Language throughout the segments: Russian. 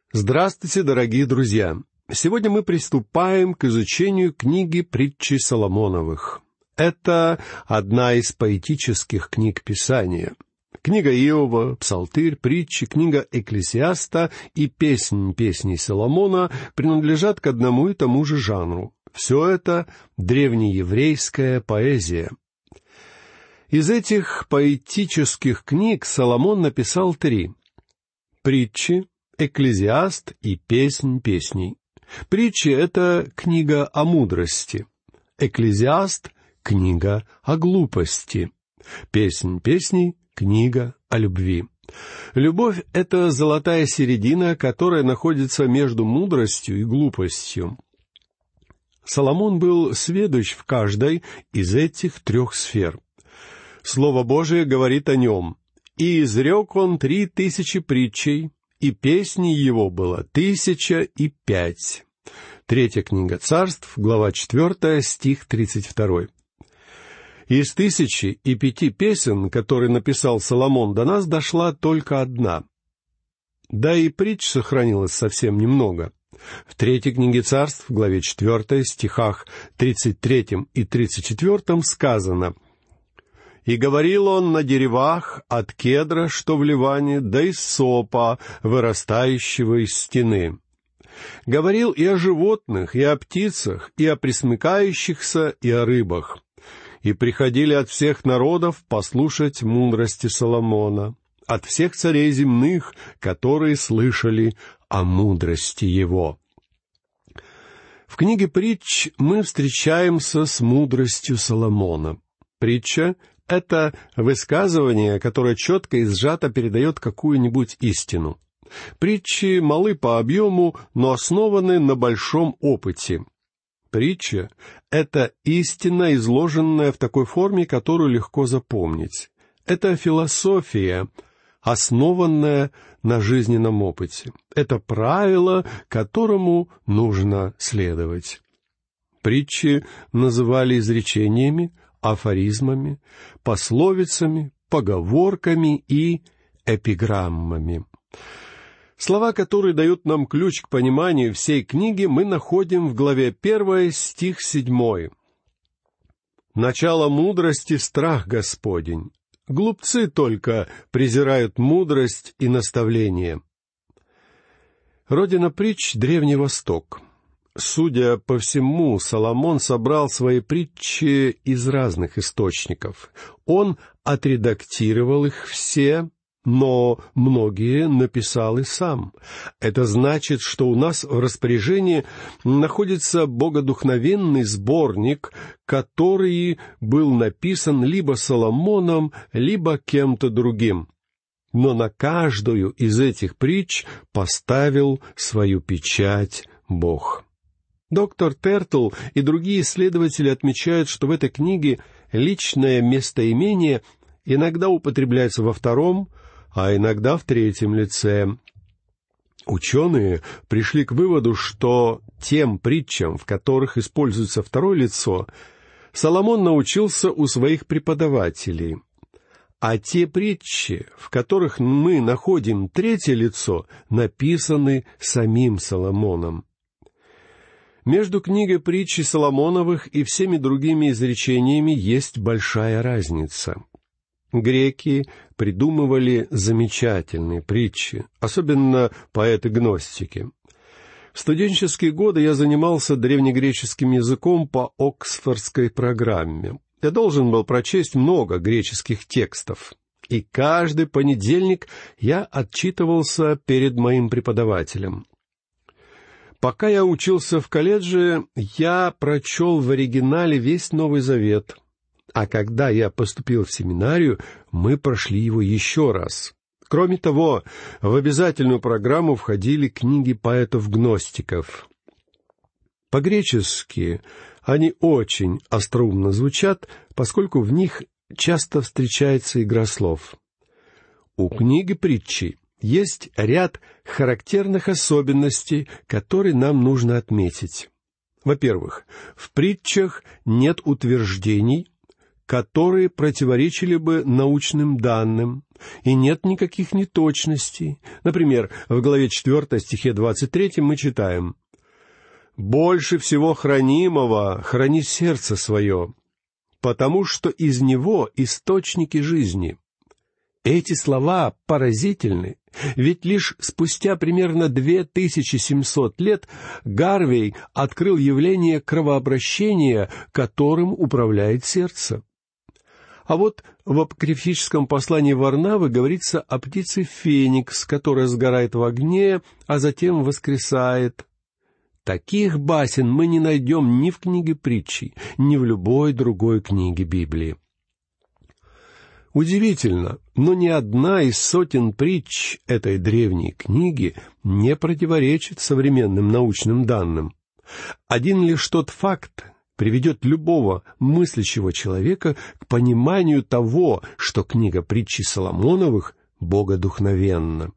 Здравствуйте, дорогие друзья! Сегодня мы приступаем к изучению книги «Притчи Соломоновых». Это одна из поэтических книг Писания. Книга Иова, Псалтырь, Притчи, книга Экклесиаста и Песнь песней Соломона принадлежат к одному и тому же жанру. Все это древнееврейская поэзия. Из этих поэтических книг Соломон написал 3: Притчи, Экклезиаст и Песнь песней. Притчи — это книга о мудрости. Экклезиаст — книга о глупости. Песнь песней — книга о любви. Любовь — это золотая середина, которая находится между мудростью и глупостью. Соломон был сведущ в каждой из этих 3 сфер. Слово Божие говорит о нем: «И изрек он 3000 притчей, и песней его было 1005». Третья книга Царств, глава 4, стих 32. Из 1005 песен, которые написал Соломон, до нас дошла только одна. Да и притч сохранилось совсем немного. В 3 книге Царств, в главе 4, стихах 33 и 34 сказано: «И говорил он на деревах от кедра, что в Ливане, до иссопа, вырастающего из стены. Говорил и о животных, и о птицах, и о пресмыкающихся, и о рыбах. И приходили от всех народов послушать мудрости Соломона, от всех царей земных, которые слышали о мудрости его». В книге «Притч» мы встречаемся с мудростью Соломона. Притча — это высказывание, которое четко и сжато передает какую-нибудь истину. Притчи малы по объему, но основаны на большом опыте. Притча — это истина, изложенная в такой форме, которую легко запомнить. Это философия, основанная на жизненном опыте. Это правило, которому нужно следовать. Притчи называли изречениями, афоризмами, пословицами, поговорками и эпиграммами. Слова, которые дают нам ключ к пониманию всей книги, мы находим в главе 1, стих 7. «Начало мудрости — страх Господень. Глупцы только презирают мудрость и наставление». Родина притч — Древний Восток. Судя по всему, Соломон собрал свои притчи из разных источников. Он отредактировал их все, но многие написал и сам. Это значит, что у нас в распоряжении находится богодухновенный сборник, который был написан либо Соломоном, либо кем-то другим. Но на каждую из этих притч поставил свою печать Бог. Доктор Тертл и другие исследователи отмечают, что в этой книге личное местоимение иногда употребляется во 2, а иногда в 3 лице. Ученые пришли к выводу, что тем притчам, в которых используется 2 лицо, Соломон научился у своих преподавателей, а те притчи, в которых мы находим 3 лицо, написаны самим Соломоном. Между книгой «Притчи Соломоновых» и всеми другими изречениями есть большая разница. Греки придумывали замечательные притчи, особенно поэты-гностики. В студенческие годы я занимался древнегреческим языком по Оксфордской программе. Я должен был прочесть много греческих текстов, и каждый понедельник я отчитывался перед моим преподавателем. Пока я учился в колледже, я прочел в оригинале весь Новый Завет, а когда я поступил в семинарию, мы прошли его еще раз. Кроме того, в обязательную программу входили книги поэтов-гностиков. По-гречески они очень остроумно звучат, поскольку в них часто встречается игра слов. У книги «Притчи» есть ряд характерных особенностей, которые нам нужно отметить. Во-первых, в притчах нет утверждений, которые противоречили бы научным данным, и нет никаких неточностей. Например, в главе 4, стихе 23 мы читаем: «Больше всего хранимого храни сердце свое, потому что из него источники жизни». Эти слова поразительны, ведь лишь спустя примерно 2700 лет Гарвей открыл явление кровообращения, которым управляет сердце. А вот в апокрифическом послании Варнавы говорится о птице Феникс, которая сгорает в огне, а затем воскресает. Таких басен мы не найдем ни в книге притчи, ни в любой другой книге Библии. Удивительно, но ни одна из сотен притч этой древней книги не противоречит современным научным данным. Один лишь тот факт приведет любого мыслящего человека к пониманию того, что книга притчи Соломоновых богодухновенна.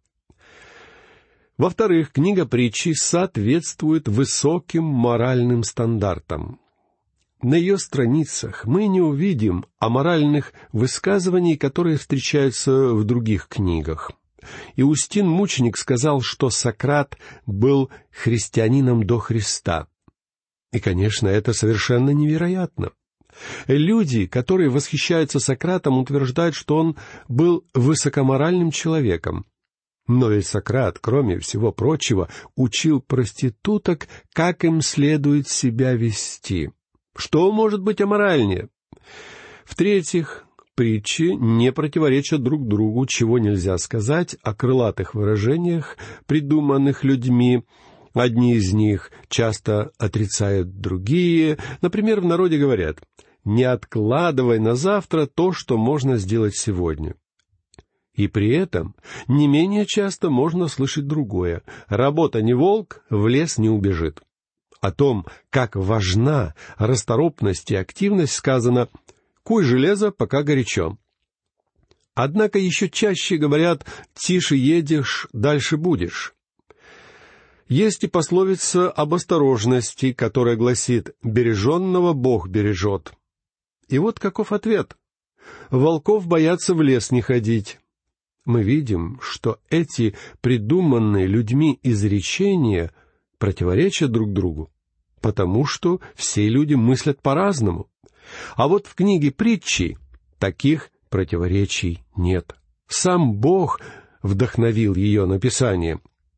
Во-вторых, книга притчи соответствует высоким моральным стандартам. На ее страницах мы не увидим аморальных высказываний, которые встречаются в других книгах. Иустин Мученик сказал, что Сократ был христианином до Христа. И, конечно, это совершенно невероятно. Люди, которые восхищаются Сократом, утверждают, что он был высокоморальным человеком. Но ведь Сократ, кроме всего прочего, учил проституток, как им следует себя вести. Что может быть аморальнее? В-третьих, притчи не противоречат друг другу, чего нельзя сказать о крылатых выражениях, придуманных людьми. Одни из них часто отрицают другие. Например, в народе говорят: «Не откладывай на завтра то, что можно сделать сегодня». И при этом не менее часто можно слышать другое: «Работа не волк, в лес не убежит». О том, как важна расторопность и активность, сказано: «Куй железо, пока горячо». Однако еще чаще говорят: «Тише едешь, дальше будешь». Есть и пословица об осторожности, которая гласит: «Береженного Бог бережет». И вот каков ответ: «Волков боятся в лес не ходить». Мы видим, что эти придуманные людьми изречения противоречат друг другу, потому что все люди мыслят по-разному. А вот в книге притчи таких противоречий нет. Сам Бог вдохновил ее написание.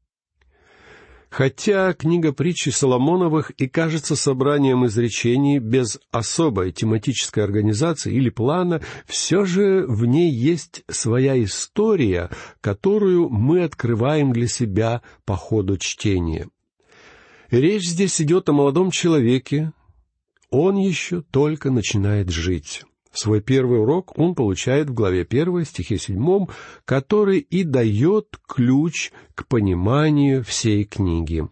Хотя книга притчи Соломоновых и кажется собранием изречений без особой тематической организации или плана, все же в ней есть своя история, которую мы открываем для себя по ходу чтения. Речь здесь идет о молодом человеке. Он еще только начинает жить. Свой первый урок он получает в главе 1, стихе 7, который и дает ключ к пониманию всей книги.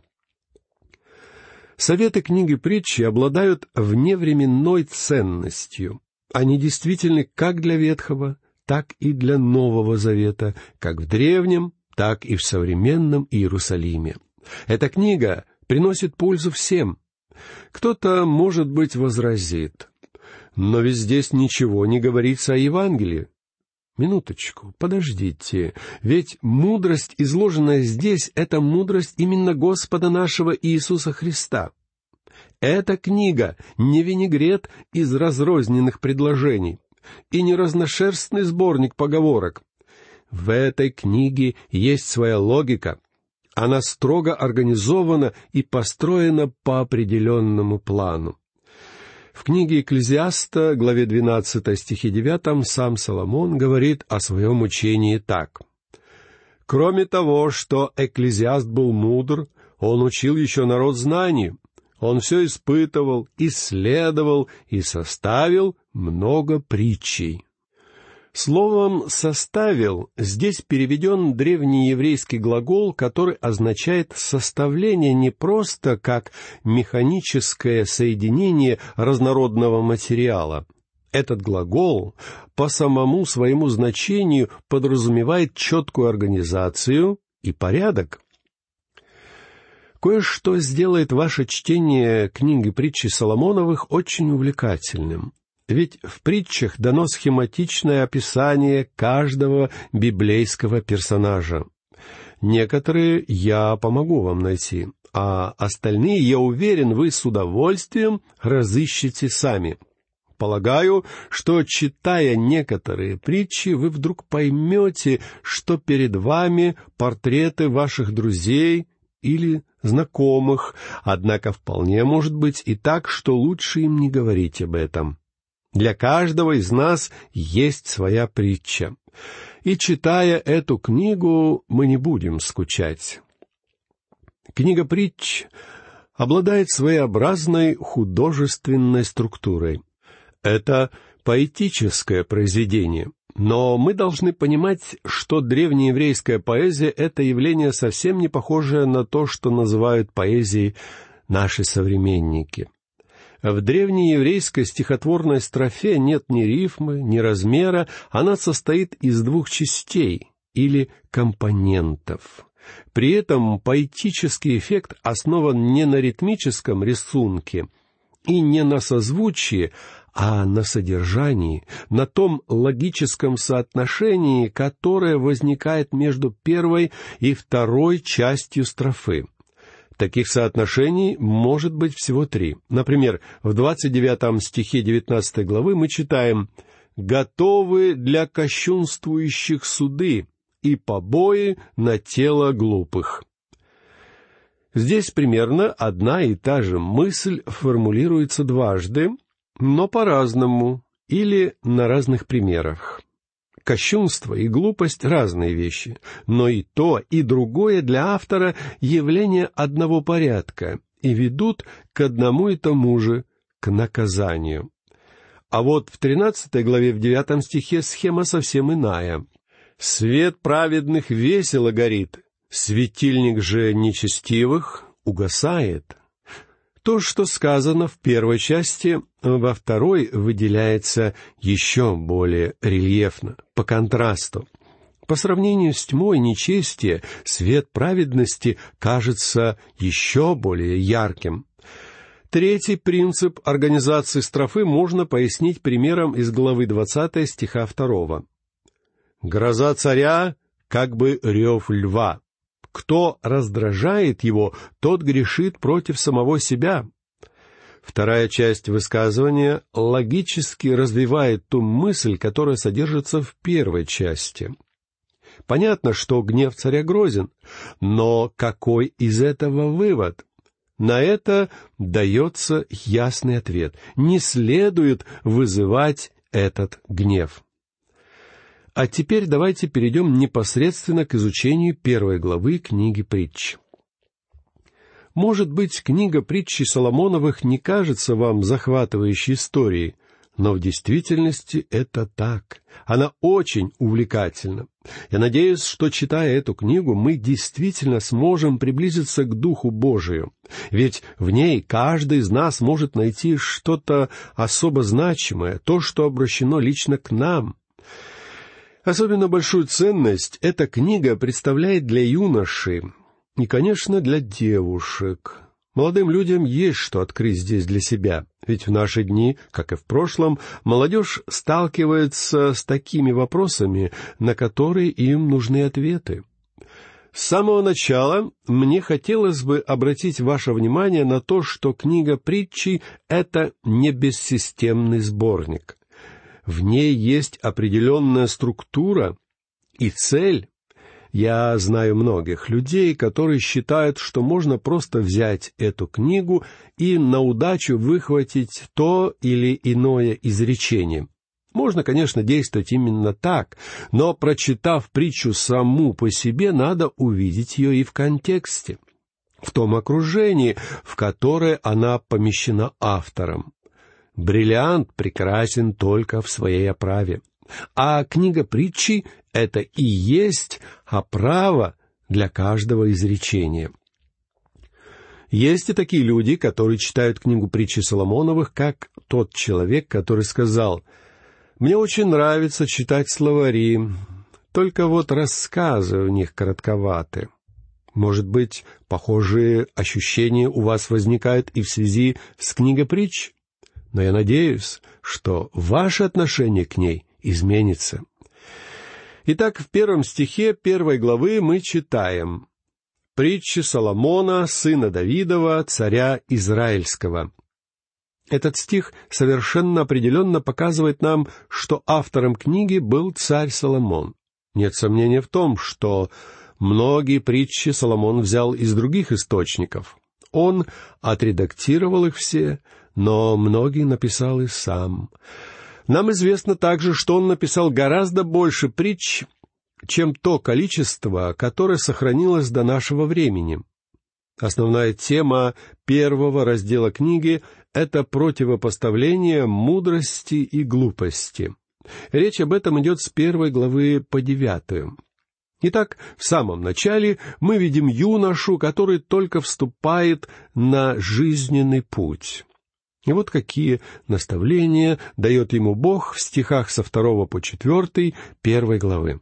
Советы книги притчи обладают вневременной ценностью. Они действительны как для Ветхого, так и для Нового Завета, как в древнем, так и в современном Иерусалиме. Эта книга приносит пользу всем. Кто-то, может быть, возразит: «Но ведь здесь ничего не говорится о Евангелии». Минуточку, подождите, ведь мудрость, изложенная здесь, — это мудрость именно Господа нашего Иисуса Христа. Эта книга не винегрет из разрозненных предложений и не разношерстный сборник поговорок. В этой книге есть своя логика. Она строго организована и построена по определенному плану. В книге Экклезиаста, главе 12, стихе 9, сам Соломон говорит о своем учении так: «Кроме того, что Экклезиаст был мудр, он учил еще народ знанию. Он все испытывал, исследовал и составил много притчей». Словом «составил» здесь переведен древнееврейский глагол, который означает составление не просто как механическое соединение разнородного материала. Этот глагол по самому своему значению подразумевает четкую организацию и порядок. Кое-что сделает ваше чтение книги притчи Соломоновых очень увлекательным. Ведь в притчах дано схематичное описание каждого библейского персонажа. Некоторые я помогу вам найти, а остальные, я уверен, вы с удовольствием разыщете сами. Полагаю, что, читая некоторые притчи, вы вдруг поймете, что перед вами портреты ваших друзей или знакомых, однако вполне может быть и так, что лучше им не говорить об этом. Для каждого из нас есть своя притча. И, читая эту книгу, мы не будем скучать. Книга притч обладает своеобразной художественной структурой. Это поэтическое произведение, но мы должны понимать, что древнееврейская поэзия — это явление совсем не похожее на то, что называют поэзией наши современники. В древнееврейской стихотворной строфе нет ни рифмы, ни размера, она состоит из двух частей или компонентов. При этом поэтический эффект основан не на ритмическом рисунке и не на созвучии, а на содержании, на том логическом соотношении, которое возникает между первой и второй частью строфы. Таких соотношений может быть всего 3. Например, в 29 стихе 19 главы мы читаем: «Готовы для кощунствующих суды и побои на тело глупых». Здесь примерно одна и та же мысль формулируется дважды, но по-разному или на разных примерах. Кощунство и глупость — разные вещи, но и то, и другое для автора явления одного порядка и ведут к одному и тому же, к наказанию. А вот в 13 главе, в 9 стихе схема совсем иная. «Свет праведных весело горит, светильник же нечестивых угасает». То, что сказано в первой части, во второй выделяется еще более рельефно, по контрасту. По сравнению с тьмой нечестия, свет праведности кажется еще более ярким. Третий принцип организации строфы можно пояснить примером из главы 20 стиха 2. «Гроза царя, как бы рев льва. Кто раздражает его, тот грешит против самого себя». Вторая часть высказывания логически развивает ту мысль, которая содержится в первой части. Понятно, что гнев царя грозен, но какой из этого вывод? На это дается ясный ответ. Не следует вызывать этот гнев. А теперь давайте перейдем непосредственно к изучению 1 главы книги притч. Может быть, книга притчи Соломоновых не кажется вам захватывающей историей, но в действительности это так. Она очень увлекательна. Я надеюсь, что, читая эту книгу, мы действительно сможем приблизиться к Духу Божию, ведь в ней каждый из нас может найти что-то особо значимое, то, что обращено лично к нам. Особенно большую ценность эта книга представляет для юношей и, конечно, для девушек. Молодым людям есть что открыть здесь для себя, ведь в наши дни, как и в прошлом, молодежь сталкивается с такими вопросами, на которые им нужны ответы. С самого начала мне хотелось бы обратить ваше внимание на то, что книга притчи — это не бессистемный сборник. В ней есть определенная структура и цель. Я знаю многих людей, которые считают, что можно просто взять эту книгу и на удачу выхватить то или иное изречение. Можно, конечно, действовать именно так, но, прочитав притчу саму по себе, надо увидеть ее и в контексте, в том окружении, в которое она помещена автором. Бриллиант прекрасен только в своей оправе, а книга притчи — это и есть оправа для каждого изречения. Есть и такие люди, которые читают книгу притчи Соломоновых, как тот человек, который сказал: «Мне очень нравится читать словари, только вот рассказы в них коротковаты». Может быть, похожие ощущения у вас возникают и в связи с книгой притч? Но я надеюсь, что ваше отношение к ней изменится. Итак, в 1 стихе 1 главы мы читаем: «Притчи Соломона, сына Давидова, царя Израильского». Этот стих совершенно определенно показывает нам, что автором книги был царь Соломон. Нет сомнения в том, что многие притчи Соломон взял из других источников. Он отредактировал их все, но многие написал и сам. Нам известно также, что он написал гораздо больше притч, чем то количество, которое сохранилось до нашего времени. Основная тема 1 раздела книги — это противопоставление мудрости и глупости. Речь об этом идет с 1 главы по 9. Итак, в самом начале мы видим юношу, который только вступает на жизненный путь. И вот какие наставления дает ему Бог в стихах со 2 по 4 1 главы.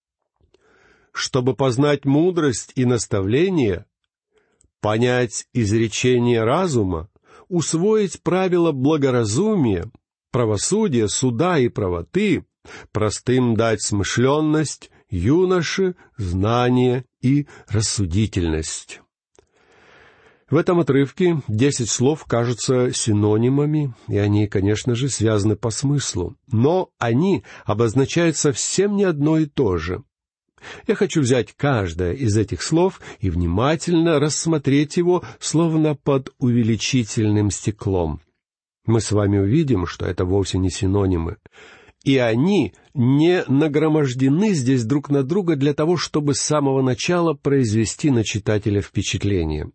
«Чтобы познать мудрость и наставление, понять изречение разума, усвоить правила благоразумия, правосудия, суда и правоты, простым дать смышленность, юноше знание и рассудительность». В этом отрывке 10 слов кажутся синонимами, и они, конечно же, связаны по смыслу, но они обозначают совсем не одно и то же. Я хочу взять каждое из этих слов и внимательно рассмотреть его, словно под увеличительным стеклом. Мы с вами увидим, что это вовсе не синонимы. И они не нагромождены здесь друг на друга для того, чтобы с самого начала произвести на читателя впечатление.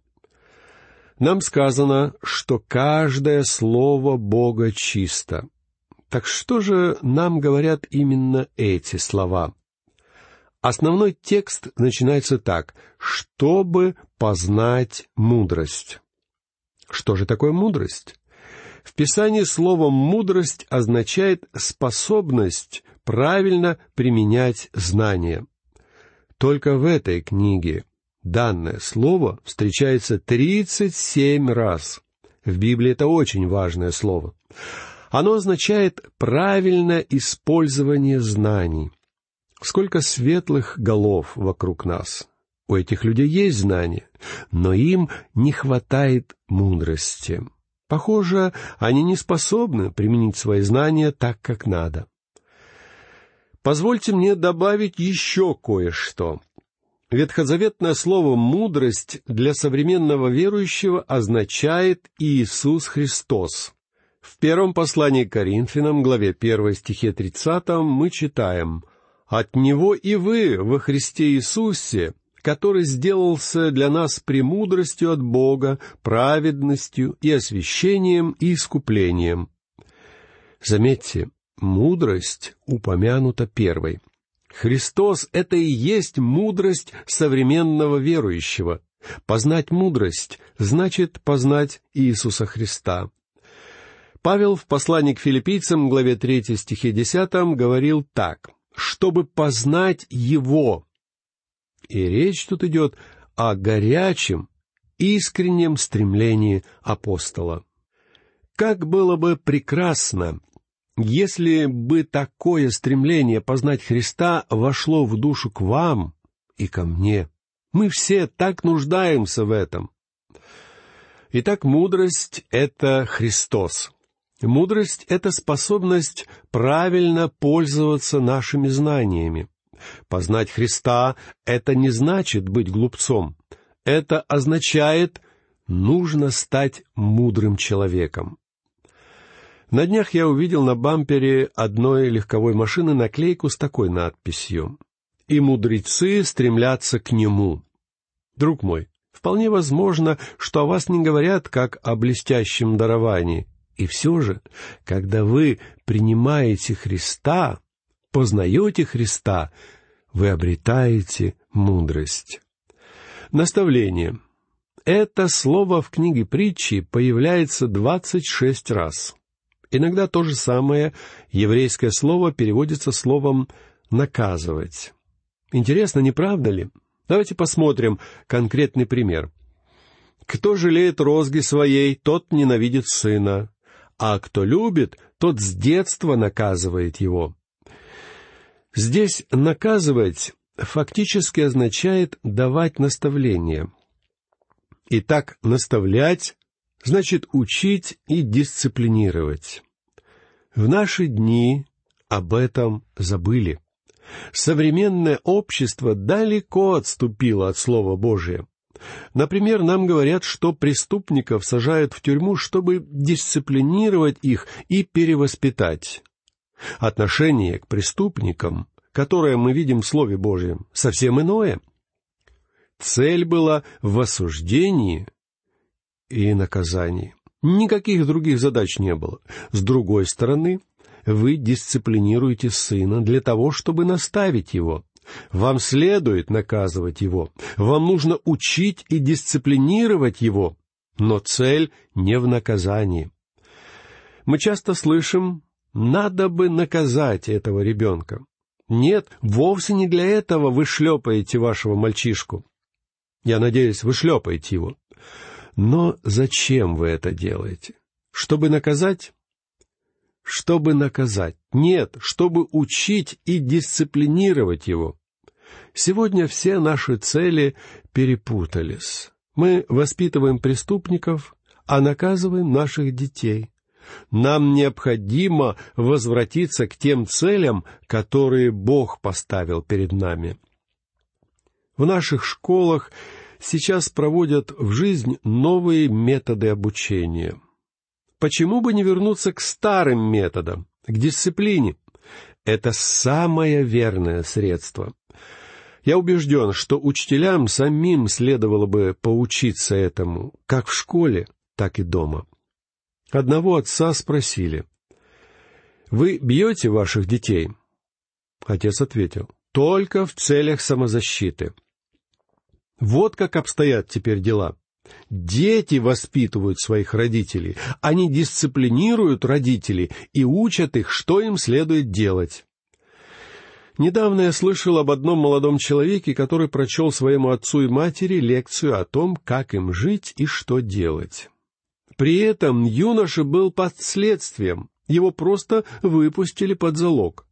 Нам сказано, что каждое слово Бога чисто. Так что же нам говорят именно эти слова? Основной текст начинается так: «чтобы познать мудрость». Что же такое мудрость? В Писании слово «мудрость» означает способность правильно применять знания. Только в этой книге данное слово встречается 37 раз. В Библии это очень важное слово. Оно означает правильное использование знаний. Сколько светлых голов вокруг нас. У этих людей есть знания, но им не хватает мудрости. Похоже, они не способны применить свои знания так, как надо. Позвольте мне добавить еще кое-что. Ветхозаветное слово «мудрость» для современного верующего означает Иисус Христос. В 1 послании к Коринфянам, главе 1, стихе 30, мы читаем: «От Него и вы во Христе Иисусе, который сделался для нас премудростью от Бога, праведностью и освящением и искуплением». Заметьте, мудрость упомянута первой. Христос — это и есть мудрость современного верующего. Познать мудрость значит познать Иисуса Христа. Павел в послании к Филиппийцам, главе 3, стихе 10, говорил так: «чтобы познать Его». И речь тут идет о горячем, искреннем стремлении апостола. Как было бы прекрасно, если бы такое стремление познать Христа вошло в душу к вам и ко мне. Мы все так нуждаемся в этом. Итак, мудрость — это Христос. Мудрость — это способность правильно пользоваться нашими знаниями. Познать Христа — это не значит быть глупцом. Это означает, нужно стать мудрым человеком. На днях я увидел на бампере одной легковой машины наклейку с такой надписью: «И мудрецы стремятся к Нему». Друг мой, вполне возможно, что о вас не говорят как о блестящем даровании. И все же, когда вы принимаете Христа, познаете Христа, вы обретаете мудрость. Наставление. Это слово в книге притчи появляется 26 раз. Иногда то же самое еврейское слово переводится словом «наказывать». Интересно, не правда ли? Давайте посмотрим конкретный пример. «Кто жалеет розги своей, тот ненавидит сына, а кто любит, тот с детства наказывает его. Здесь «наказывать» фактически означает давать наставление. Итак, наставлять значит учить и дисциплинировать. В наши дни об этом забыли. Современное общество далеко отступило от Слова Божия. Например, нам говорят, что преступников сажают в тюрьму, чтобы дисциплинировать их и перевоспитать. Отношение к преступникам, которое мы видим в Слове Божьем, совсем иное. Цель была в осуждении и наказании. Никаких других задач не было. С другой стороны, вы дисциплинируете сына для того, чтобы наставить его. Вам следует наказывать его. Вам нужно учить и дисциплинировать его. Но цель не в наказании. Мы часто слышим: «Надо бы наказать этого ребенка». Нет, вовсе не для этого вы шлепаете вашего мальчишку. Я надеюсь, вы шлепаете его. Но зачем вы это делаете? Чтобы наказать? Чтобы наказать. Нет, чтобы учить и дисциплинировать его. Сегодня все наши цели перепутались. Мы воспитываем преступников, а наказываем наших детей. Нам необходимо возвратиться к тем целям, которые Бог поставил перед нами. В наших школах сейчас проводят в жизнь новые методы обучения. Почему бы не вернуться к старым методам, к дисциплине? Это самое верное средство. Я убежден, что учителям самим следовало бы поучиться этому, как в школе, так и дома. Одного отца спросили: «Вы бьете ваших детей?» Отец ответил: «Только в целях самозащиты». Вот как обстоят теперь дела. Дети воспитывают своих родителей, они дисциплинируют родителей и учат их, что им следует делать. Недавно я слышал об одном молодом человеке, который прочел своему отцу и матери лекцию о том, как им жить и что делать. При этом юноша был под следствием, его просто выпустили под залог.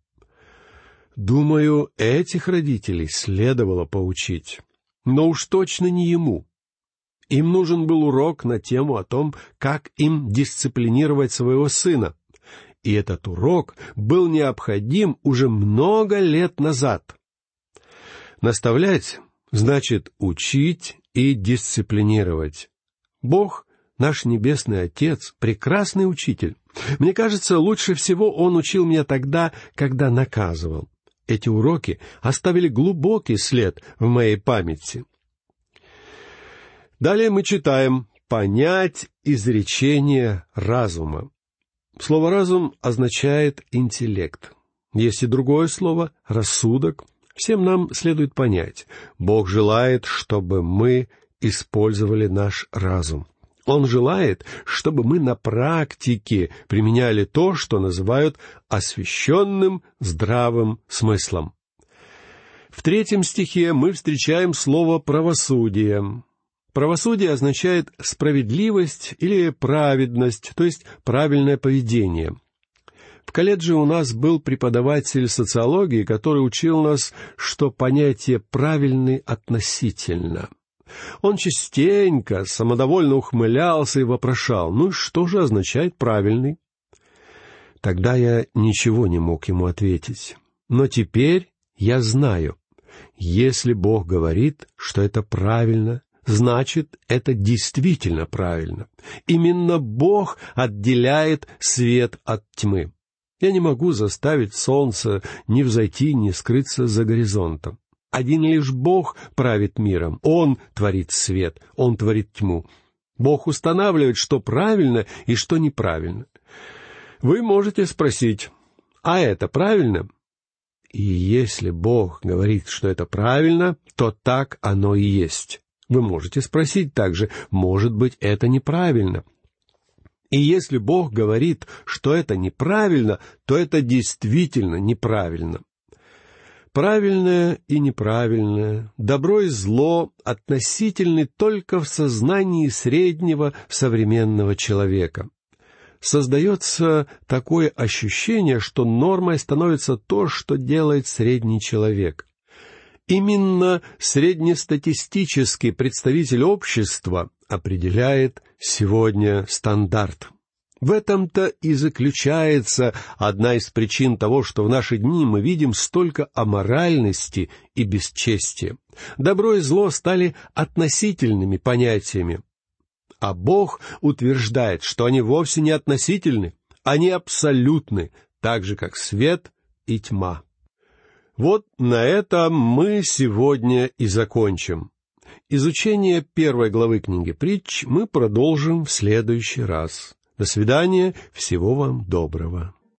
Думаю, этих родителей следовало поучить, но уж точно не ему. Им нужен был урок на тему о том, как им дисциплинировать своего сына. И этот урок был необходим уже много лет назад. Наставлять значит учить и дисциплинировать. Бог, наш Небесный Отец, прекрасный учитель. Мне кажется, лучше всего Он учил меня тогда, когда наказывал. Эти уроки оставили глубокий след в моей памяти. Далее мы читаем: «понять изречение разума». Слово «разум» означает интеллект. Есть и другое слово — рассудок. Всем нам следует понять: Бог желает, чтобы мы использовали наш разум. Он желает, чтобы мы на практике применяли то, что называют освященным здравым смыслом. В 3 стихе мы встречаем слово «правосудие». Правосудие означает справедливость или праведность, то есть правильное поведение. В колледже у нас был преподаватель социологии, который учил нас, что понятие «правильный» относительно. Он частенько самодовольно ухмылялся и вопрошал: «Ну и что же означает правильный?» Тогда я ничего не мог ему ответить. Но теперь я знаю, если Бог говорит, что это правильно, значит, это действительно правильно. Именно Бог отделяет свет от тьмы. Я не могу заставить солнце ни взойти, ни скрыться за горизонтом. Один лишь Бог правит миром. Он творит свет, Он творит тьму. Бог устанавливает, что правильно и что неправильно. Вы можете спросить: «А это правильно?» И если Бог говорит, что это правильно, то так оно и есть. Вы можете спросить также: «Может быть, это неправильно?» И если Бог говорит, что это неправильно, то это действительно неправильно. Правильное и неправильное, добро и зло относительны только в сознании среднего современного человека. создается такое ощущение, что нормой становится то, что делает средний человек. Именно среднестатистический представитель общества определяет сегодня стандарт. В этом-то и заключается одна из причин того, что в наши дни мы видим столько аморальности и бесчестия. Добро и зло стали относительными понятиями. А Бог утверждает, что они вовсе не относительны, они абсолютны, так же, как свет и тьма. Вот на этом мы сегодня и закончим. Изучение 1 главы книги «Притч» мы продолжим в следующий раз. До свидания, всего вам доброго.